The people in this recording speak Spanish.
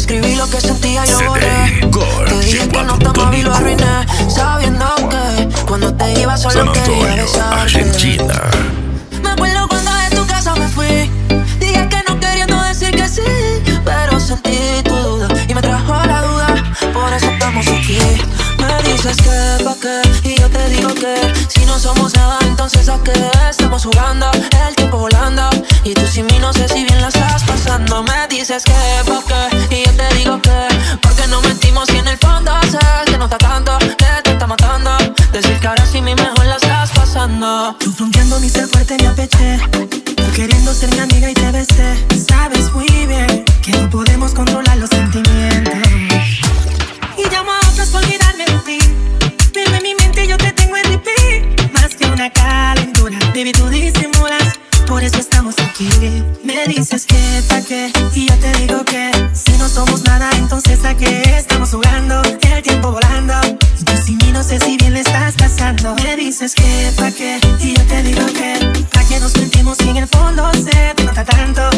escribí lo que sentía y lo borré. Te dije que no estaba y lo arruiné, sabiendo que cuando te iba solo San quería Antonio, besarte. Argentina. Me acuerdo cuando de tu casa me fui. Dije que no queriendo decir que sí, pero sentí tu duda y me trajo a la duda. Por eso estamos aquí. Me dices que pa' qué y yo te digo que si no somos nada, entonces ¿a qué estamos jugando? El tiempo volando y tú sin mí no sé si bien la estás pasando. Me dices que pa' qué y yo te digo que porque no mentimos y en el fondo sé que no está tanto, que te está matando. Decir que ahora sí mi mejor la estás pasando. Tú fronteando mi ser fuerte me apeché, tú queriendo ser mi amiga y te besé. Sabes muy bien que no podemos controlar los sentimientos. Y llamo a otros por olvidarme de ti, pero en mi mente yo te tengo en repeat. Más que una calentura, baby, tú disimulas, por eso estamos aquí. Me dices que pa' qué y yo te digo que si no somos nada, entonces ¿a qué estamos jugando? El tiempo volando y tú sin mí no sé si bien le estás pasando. Me dices que pa' qué y yo te digo que pa' qué nos mentimos y en el fondo se te nota tanto,